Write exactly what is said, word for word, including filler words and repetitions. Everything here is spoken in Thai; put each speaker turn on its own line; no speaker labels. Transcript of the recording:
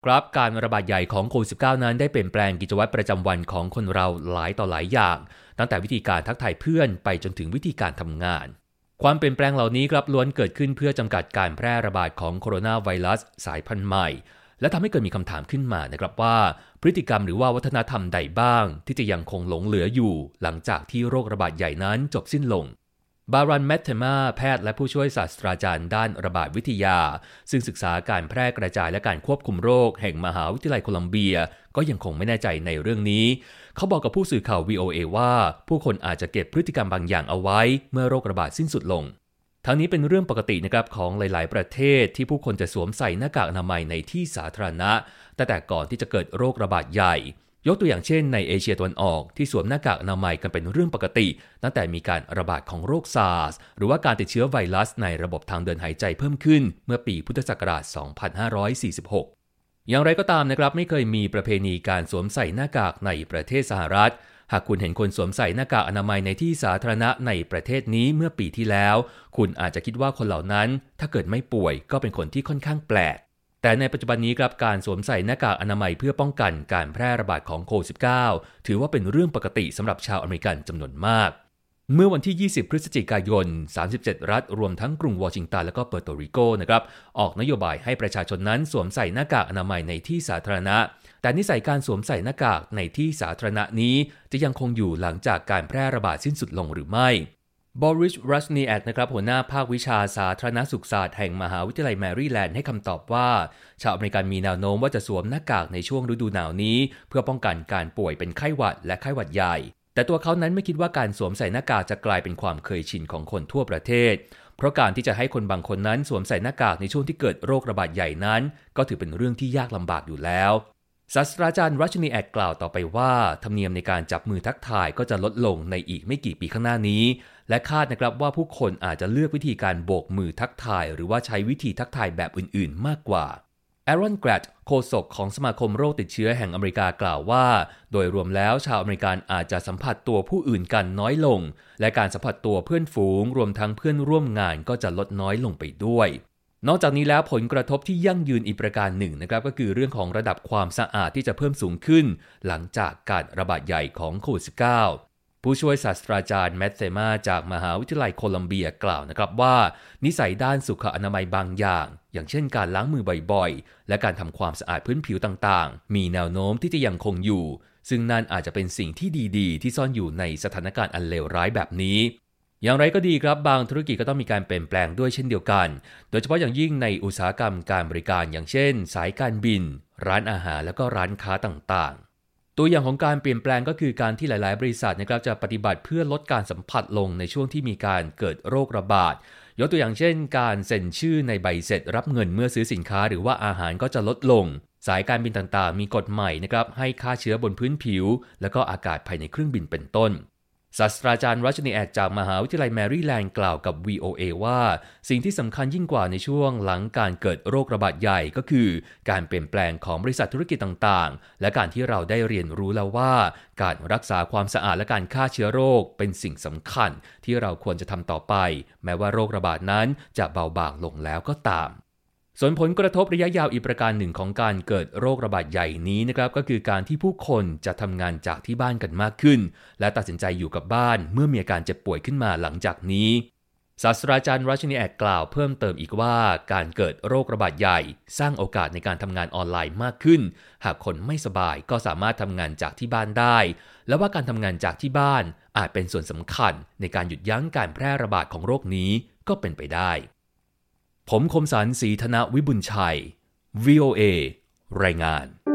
ครับการระบาดใหญ่ของโควิด สิบเก้า นั้นได้เปลี่ยนแปลงกิจวัตรประจำวันของคนเราหลายต่อหลายอย่างตั้งแต่วิธีการทักทายเพื่อนไปจนถึงวิธีการทำงานความเปลี่ยนแปลงเหล่านี้ครับล้วนเกิดขึ้นเพื่อจำกัดการแพร่ระบาดของโคโรนาไวรัสสายพันธุ์ใหม่และทำให้เกิดมีคำถามขึ้นมานะครับว่าพฤติกรรมหรือว่าวัฒนธรรมใดบ้างที่จะยังคงหลงเหลืออยู่หลังจากที่โรคระบาดใหญ่นั้นจบสิ้นลงบารัน แมทเทมาแพทย์และผู้ช่วยศาสตราจารย์ด้านระบาดวิทยาซึ่งศึกษาการแพร่กระจายและการควบคุมโรคแห่งมหาวิทยาลัยโคลัมเบียก็ยังคงไม่แน่ใจในเรื่องนี้เขาบอกกับผู้สื่อข่าว วี โอ เอ ว่าผู้คนอาจจะเก็บพฤติกรรมบางอย่างเอาไว้เมื่อโรคระบาดสิ้นสุดลงทั้งนี้เป็นเรื่องปกตินะครับของหลายๆประเทศที่ผู้คนจะสวมใส่หน้ากากอนามัยในที่สาธารณะตั้งแต่ก่อนที่จะเกิดโรคระบาดใหญ่ยกตัวอย่างเช่นในเอเชียตะวันออกที่สวมหน้ากากอนามัยกันเป็นเรื่องปกติตั้งแต่มีการระบาดของโรคซาร์สหรือว่าการติดเชื้อไวรัสในระบบทางเดินหายใจเพิ่มขึ้นเมื่อปีพุทธศักราช สองพันห้าร้อยสี่สิบหก อย่างไรก็ตามนะครับไม่เคยมีประเพณีการสวมใส่หน้ากากในประเทศสหรัฐหากคุณเห็นคนสวมใส่หน้ากากอนามัยในที่สาธารณะในประเทศนี้เมื่อปีที่แล้วคุณอาจจะคิดว่าคนเหล่านั้นถ้าเกิดไม่ป่วยก็เป็นคนที่ค่อนข้างแปลกแต่ในปัจจุบันนี้ครับการสวมใส่หน้ากากอนามัยเพื่อป้องกันการแพร่ระบาดของโควิด สิบเก้า ถือว่าเป็นเรื่องปกติสำหรับชาวอเมริกันจำนวนมากเมื่อวันที่ยี่สิบพฤศจิกายนสามสิบเจ็ดรัฐรวมทั้งกรุงวอชิงตันและก็เปอร์โตริโกนะครับออกนโยบายให้ประชาชนนั้นสวมใส่หน้ากากอนามัยในที่สาธารณะแต่นิสัยการสวมใส่หน้ากากในที่สาธารณะนี้จะยังคงอยู่หลังจากการแพร่ระบาดสิ้นสุดลงหรือไม่บอริส รัชนีแอคนะครับหัวหน้าภาควิชาสาธารณสุขศาสตร์แห่งมหาวิทยาลัยแมริแลนด์ให้คำตอบว่าชาวอเมริกันมีแนวโน้มว่าจะสวมหน้ากากในช่วงฤดูหนาวนี้เพื่อป้องกันการป่วยเป็นไข้หวัดและไข้หวัดใหญ่แต่ตัวเขานั้นไม่คิดว่าการสวมใส่หน้ากากจะกลายเป็นความเคยชินของคนทั่วประเทศเพราะการที่จะให้คนบางคนนั้นสวมใส่หน้ากากในช่วงที่เกิดโรคระบาดใหญ่นั้นก็ถือเป็นเรื่องที่ยากลำบากอยู่แล้วศาสตราจารย์รัชนีแอคกล่าวต่อไปว่าธรรมเนียมในการจับมือทักทายก็จะลดลงในอีกไม่กี่ปีข้างหน้านี้และคาดนะครับว่าผู้คนอาจจะเลือกวิธีการโบกมือทักทายหรือว่าใช้วิธีทักทายแบบอื่นๆมากกว่าแอรอนแกรดโฆษกของสมาคมโรคติดเชื้อแห่งอเมริกากล่าวว่าโดยรวมแล้วชาวอเมริกันอาจจะสัมผัสตัวผู้อื่นกันน้อยลงและการสัมผัสตัวเพื่อนฝูงรวมทั้งเพื่อนร่วมงานก็จะลดน้อยลงไปด้วยนอกจากนี้แล้วผลกระทบที่ยั่งยืนอีกประการหนึ่งนะครับก็คือเรื่องของระดับความสะอาดที่จะเพิ่มสูงขึ้นหลังจากการระบาดใหญ่ของโควิด สิบเก้า ผู้ช่วยศาสตราจารย์แมทเทมาจากมหาวิทยาลัยโคลัมเบียกล่าวนะครับว่านิสัยด้านสุขอนามัยบางอย่างอย่างเช่นการล้างมือบ่อยๆและการทำความสะอาดพื้นผิวต่างๆมีแนวโน้มที่จะยังคงอยู่ซึ่งนั่นอาจจะเป็นสิ่งที่ดีๆที่ซ่อนอยู่ในสถานการณ์อันเลวร้ายแบบนี้อย่างไรก็ดีครับบางธุรกิจก็ต้องมีการเปลี่ยนแปลงด้วยเช่นเดียวกันโดยเฉพาะอย่างยิ่งในอุตสาหกรรมการบริการอย่างเช่นสายการบินร้านอาหารและก็ร้านค้าต่างๆตัวอย่างของการเปลี่ยนแปลงก็คือการที่หลายๆบริษัทนะครับจะปฏิบัติเพื่อลดการสัมผัสลงในช่วงที่มีการเกิดโรคระบาดยกตัวอย่างเช่นการเซ็นชื่อในใบเสร็จรับเงินเมื่อซื้อสินค้าหรือว่าอาหารก็จะลดลงสายการบินต่างๆมีกฎใหม่นะครับให้ฆ่าเชื้อบนพื้นผิวและก็อากาศภายในเครื่องบินเป็นต้นศาสตราจารย์รัชนีแอคจากมหาวิทยาลัยแมริแลนด์กล่าวกับ วี โอ เอ ว่าสิ่งที่สำคัญยิ่งกว่าในช่วงหลังการเกิดโรคระบาดใหญ่ก็คือการเปลี่ยนแปลงของบริษัทธุรกิจต่างๆและการที่เราได้เรียนรู้แล้วว่าการรักษาความสะอาดและการฆ่าเชื้อโรคเป็นสิ่งสำคัญที่เราควรจะทำต่อไปแม้ว่าโรคระบาดนั้นจะเบาบางลงแล้วก็ตามส่วนผลกระทบระยะยาวอีกประการหนึ่งของการเกิดโรคระบาดใหญ่นี้นะครับก็คือการที่ผู้คนจะทำงานจากที่บ้านกันมากขึ้นและตัดสินใจอยู่กับบ้านเมื่อมีอาการเจ็บป่วยขึ้นมาหลังจากนี้ศาสตราจารย์รัชนีแอคกล่าวเพิ่มเติมอีกว่าการเกิดโรคระบาดใหญ่สร้างโอกาสในการทำงานออนไลน์มากขึ้นหากคนไม่สบายก็สามารถทำงานจากที่บ้านได้และว่าการทำงานจากที่บ้านอาจเป็นส่วนสำคัญในการหยุดยั้งการแพร่ระบาดของโรคนี้ก็เป็นไปได้ผมคมสันต์ ศรีธนวิบุญชัย วี โอ เอ รายงาน